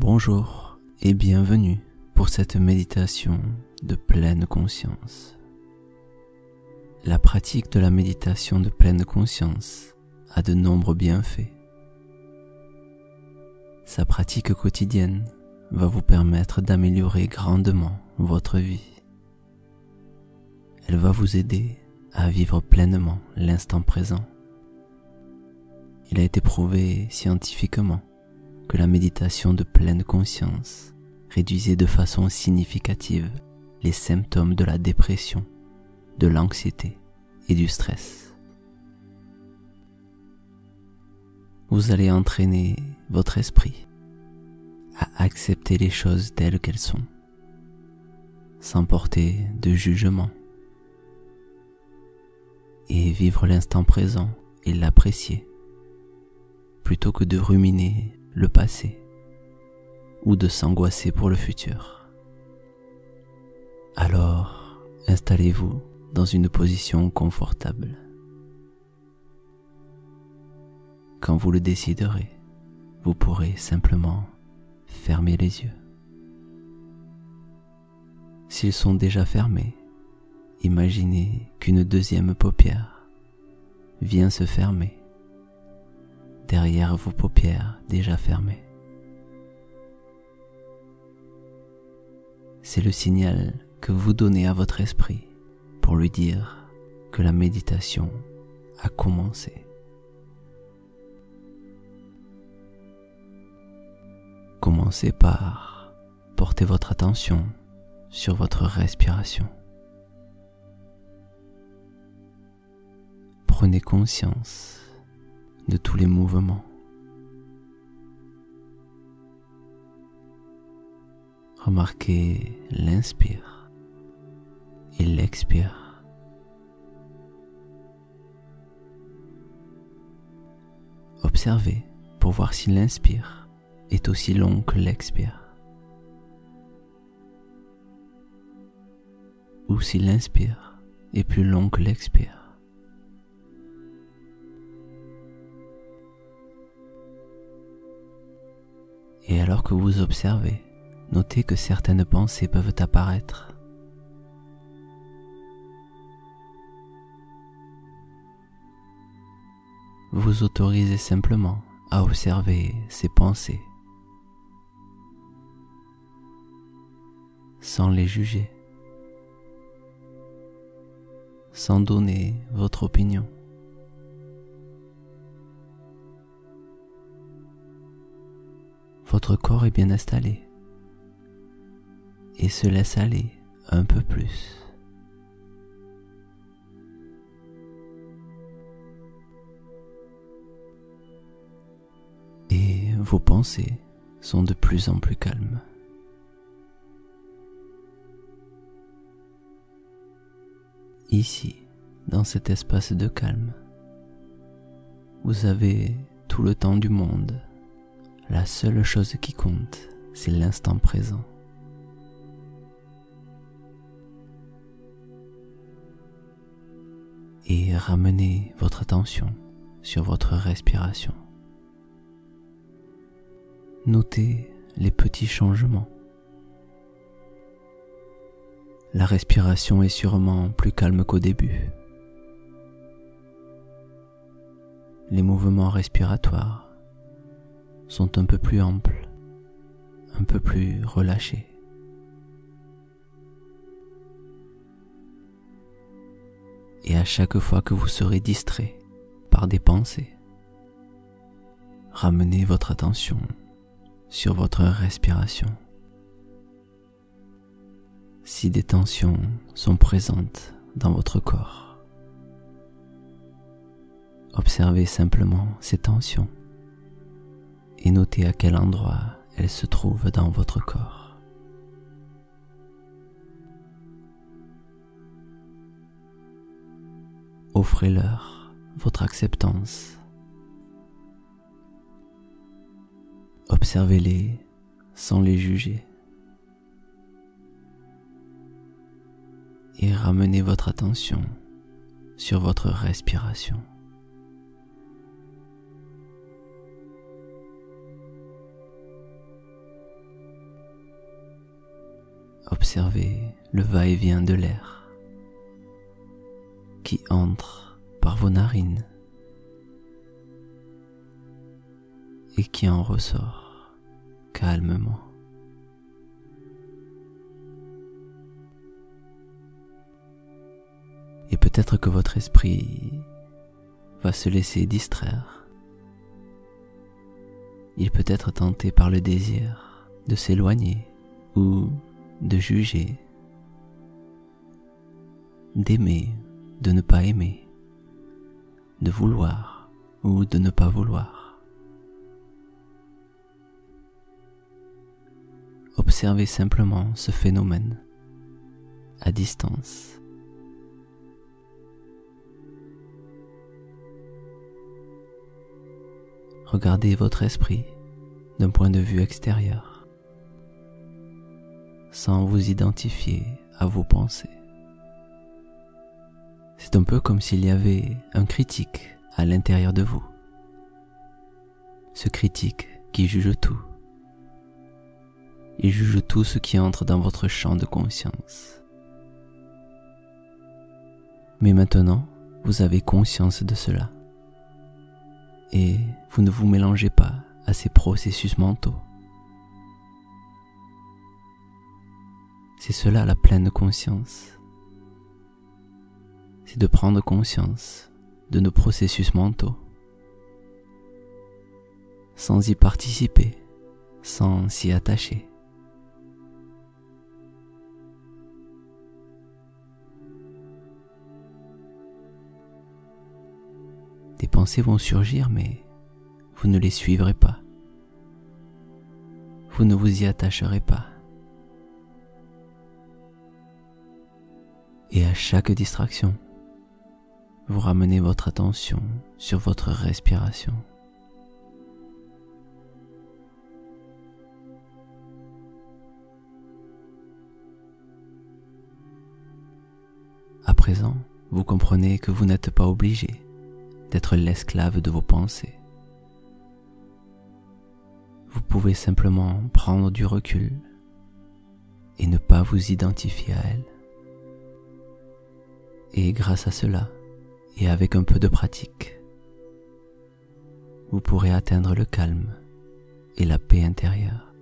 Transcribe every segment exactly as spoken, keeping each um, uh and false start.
Bonjour et bienvenue pour cette méditation de pleine conscience. La pratique de la méditation de pleine conscience a de nombreux bienfaits. Sa pratique quotidienne va vous permettre d'améliorer grandement votre vie. Elle va vous aider à vivre pleinement l'instant présent. Il a été prouvé scientifiquement que la méditation de pleine conscience réduisait de façon significative les symptômes de la dépression, de l'anxiété et du stress. Vous allez entraîner votre esprit à accepter les choses telles qu'elles sont, sans porter de jugement, et vivre l'instant présent et l'apprécier, plutôt que de ruminer le passé ou de s'angoisser pour le futur. Alors, installez-vous dans une position confortable. Quand vous le déciderez, vous pourrez simplement fermer les yeux. S'ils sont déjà fermés, imaginez qu'une deuxième paupière vient se fermer derrière vos paupières déjà fermées. C'est le signal que vous donnez à votre esprit pour lui dire que la méditation a commencé. Commencez par porter votre attention sur votre respiration. Prenez conscience de tous les mouvements. Remarquez l'inspire et l'expire. Observez pour voir si l'inspire est aussi long que l'expire, ou si l'inspire est plus long que l'expire. Et alors que vous observez, notez que certaines pensées peuvent apparaître. Vous autorisez simplement à observer ces pensées, sans les juger, sans donner votre opinion. Votre corps est bien installé et se laisse aller un peu plus. Et vos pensées sont de plus en plus calmes. Ici, dans cet espace de calme, vous avez tout le temps du monde. La seule chose qui compte, c'est l'instant présent. Et ramenez votre attention sur votre respiration. Notez les petits changements. La respiration est sûrement plus calme qu'au début. Les mouvements respiratoires sont un peu plus amples, un peu plus relâchés. Et à chaque fois que vous serez distrait par des pensées, ramenez votre attention sur votre respiration. Si des tensions sont présentes dans votre corps, observez simplement ces tensions et notez à quel endroit elles se trouvent dans votre corps. Offrez-leur votre acceptance. Observez-les sans les juger. Et ramenez votre attention sur votre respiration. observez le va-et-vient de l'air qui entre par vos narines et qui en ressort calmement. Et peut-être que votre esprit va se laisser distraire. Il peut être tenté par le désir de s'éloigner ou de juger, d'aimer, de ne pas aimer, de vouloir ou de ne pas vouloir. Observez simplement ce phénomène à distance. Regardez votre esprit d'un point de vue extérieur, sans vous identifier à vos pensées. C'est un peu comme s'il y avait un critique à l'intérieur de vous. Ce critique qui juge tout. Il juge tout ce qui entre dans votre champ de conscience. Mais maintenant, vous avez conscience de cela. Et vous ne vous mélangez pas à ces processus mentaux. C'est cela la pleine conscience. C'est de prendre conscience de nos processus mentaux, sans y participer, sans s'y attacher. Des pensées vont surgir, mais vous ne les suivrez pas. Vous ne vous y attacherez pas. Et à chaque distraction, vous ramenez votre attention sur votre respiration. À présent, vous comprenez que vous n'êtes pas obligé d'être l'esclave de vos pensées. Vous pouvez simplement prendre du recul et ne pas vous identifier à elles. Et grâce à cela, et avec un peu de pratique, vous pourrez atteindre le calme et la paix intérieure.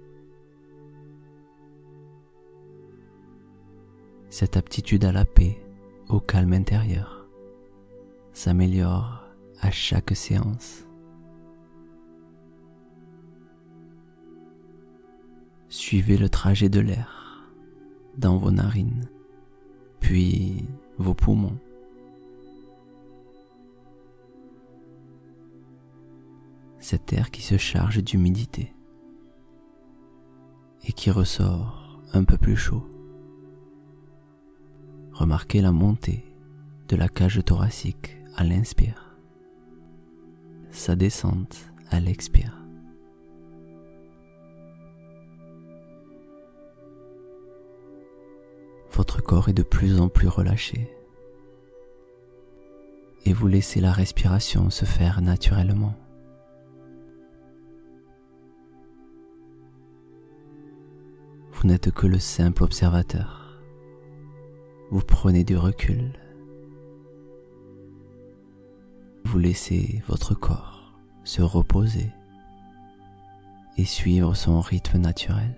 Cette aptitude à la paix, au calme intérieur, s'améliore à chaque séance. Suivez le trajet de l'air dans vos narines, puis vos poumons. Cet air qui se charge d'humidité et qui ressort un peu plus chaud. Remarquez la montée de la cage thoracique à l'inspire, sa descente à l'expire. Votre corps est de plus en plus relâché et vous laissez la respiration se faire naturellement. Vous n'êtes que le simple observateur. Vous prenez du recul. Vous laissez votre corps se reposer et suivre son rythme naturel.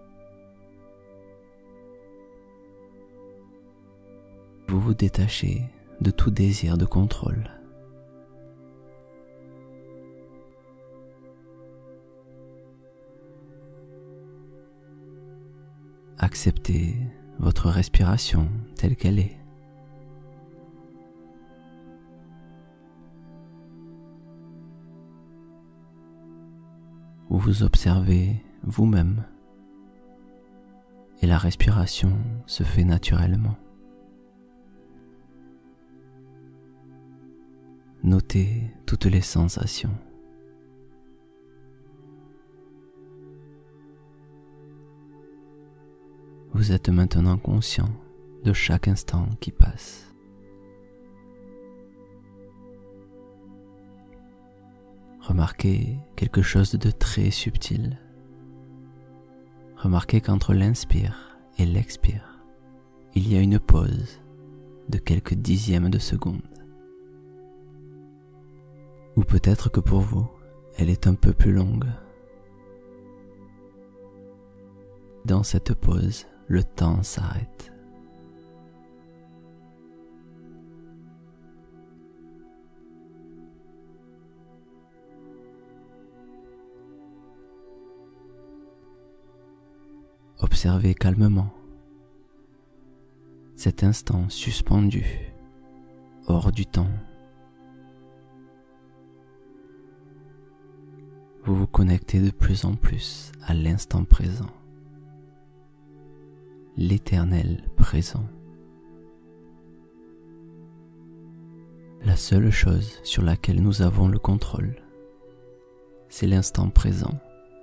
Vous vous détachez de tout désir de contrôle. Acceptez votre respiration telle qu'elle est. Vous vous observez vous-même et la respiration se fait naturellement. Notez toutes les sensations. Vous êtes maintenant conscient de chaque instant qui passe. Remarquez quelque chose de très subtil. Remarquez qu'entre l'inspire et l'expire, il y a une pause de quelques dixièmes de seconde. Ou peut-être que pour vous, elle est un peu plus longue. Dans cette pause, le temps s'arrête. Observez calmement cet instant suspendu, hors du temps. Vous vous connectez de plus en plus à l'instant présent, l'éternel présent. La seule chose sur laquelle nous avons le contrôle, c'est l'instant présent.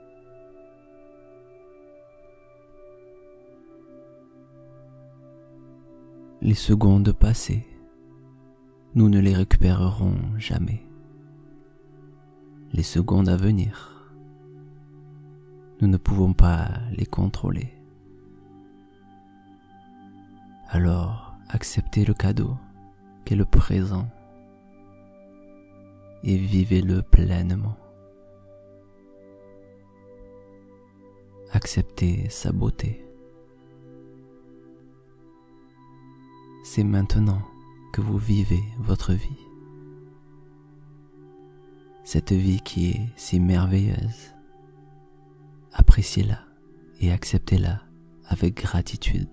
Les secondes passées, nous ne les récupérerons jamais. Les secondes à venir, nous ne pouvons pas les contrôler. Alors, acceptez le cadeau qu'est le présent et vivez-le pleinement. Acceptez sa beauté. C'est maintenant que vous vivez votre vie. Cette vie qui est si merveilleuse. Appréciez-la et acceptez-la avec gratitude.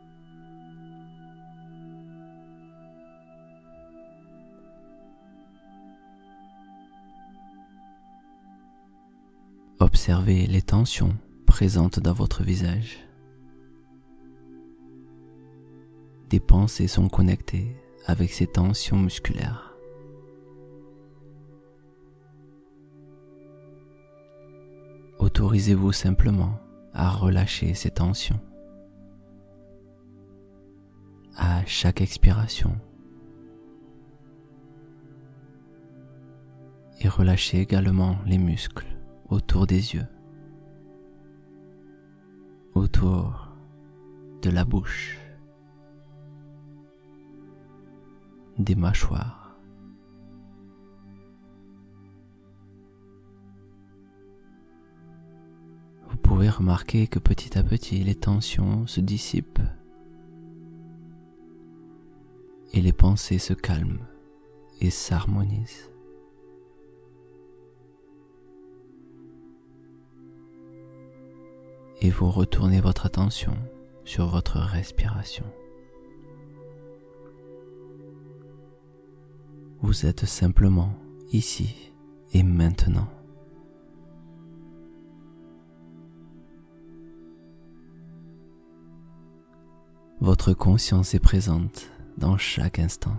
Observez les tensions présentes dans votre visage. Des pensées sont connectées avec ces tensions musculaires. Autorisez-vous simplement à relâcher ces tensions. À chaque expiration. Et relâchez également les muscles autour des yeux, autour de la bouche, des mâchoires. Vous pouvez remarquer que petit à petit les tensions se dissipent et les pensées se calment et s'harmonisent. Et vous retournez votre attention sur votre respiration. Vous êtes simplement ici et maintenant. Votre conscience est présente dans chaque instant.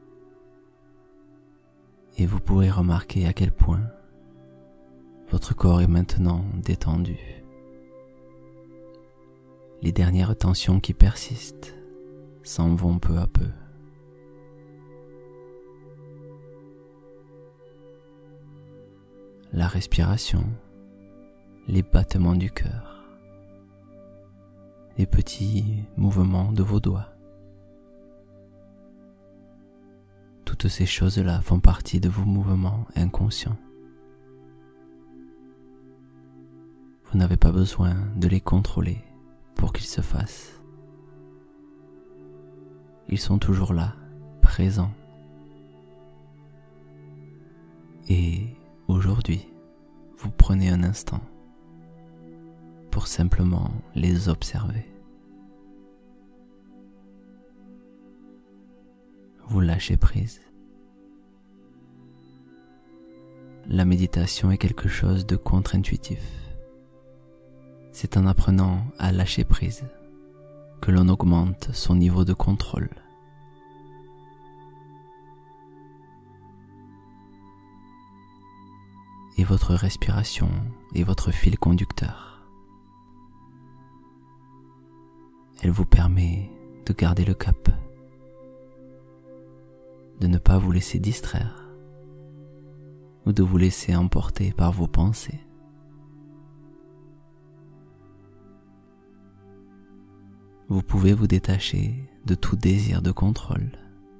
Et vous pouvez remarquer à quel point votre corps est maintenant détendu. Les dernières tensions qui persistent s'en vont peu à peu. La respiration, les battements du cœur, les petits mouvements de vos doigts. Toutes ces choses-là font partie de vos mouvements inconscients. Vous n'avez pas besoin de les contrôler pour qu'ils se fassent. Ils sont toujours là, présents. Et aujourd'hui, vous prenez un instant pour simplement les observer. Vous lâchez prise. La méditation est quelque chose de contre-intuitif. C'est en apprenant à lâcher prise que l'on augmente son niveau de contrôle. Et votre respiration est votre fil conducteur. Elle vous permet de garder le cap, de ne pas vous laisser distraire ou de vous laisser emporter par vos pensées. vous pouvez vous détacher de tout désir de contrôle,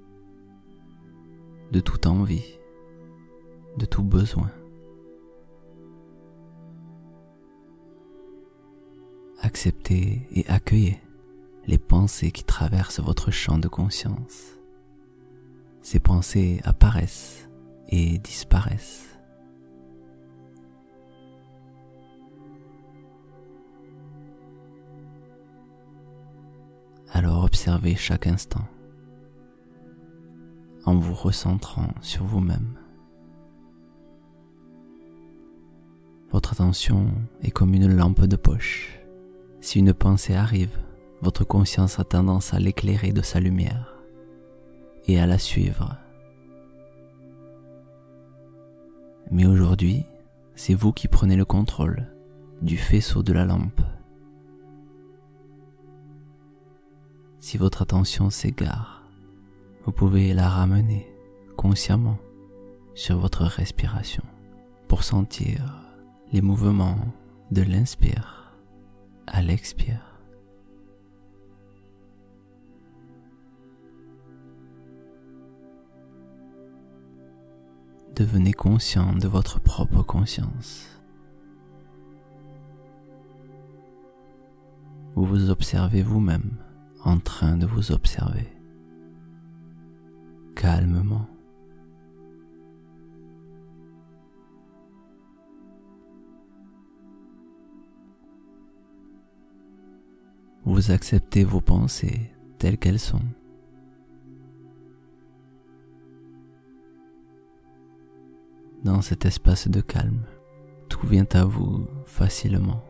de toute envie, de tout besoin. Acceptez et accueillez les pensées qui traversent votre champ de conscience. Ces pensées apparaissent et disparaissent. Alors observez chaque instant en vous recentrant sur vous-même. Votre attention est comme une lampe de poche. Si une pensée arrive, votre conscience a tendance à l'éclairer de sa lumière et à la suivre. Mais aujourd'hui, c'est vous qui prenez le contrôle du faisceau de la lampe. Si votre attention s'égare, vous pouvez la ramener consciemment sur votre respiration pour sentir les mouvements de l'inspire à l'expire. Devenez conscient de votre propre conscience. Vous vous observez vous-même en train de vous observer calmement. Vous acceptez vos pensées telles qu'elles sont. Dans cet espace de calme, tout vient à vous facilement.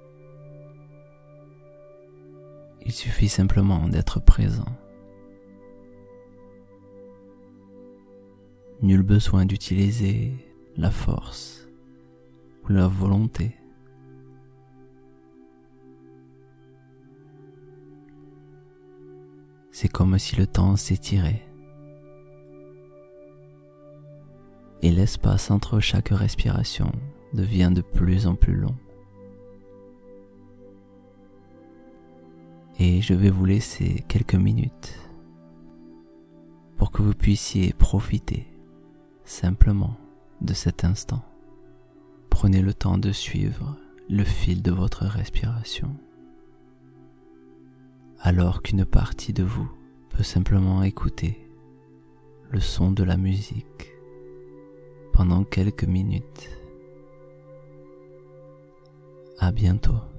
Il suffit simplement d'être présent. Nul besoin d'utiliser la force ou la volonté. C'est comme si le temps s'étirait et l'espace entre chaque respiration devient de plus en plus long. Et je vais vous laisser quelques minutes pour que vous puissiez profiter simplement de cet instant. Prenez le temps de suivre le fil de votre respiration, alors qu'une partie de vous peut simplement écouter le son de la musique pendant quelques minutes. À bientôt.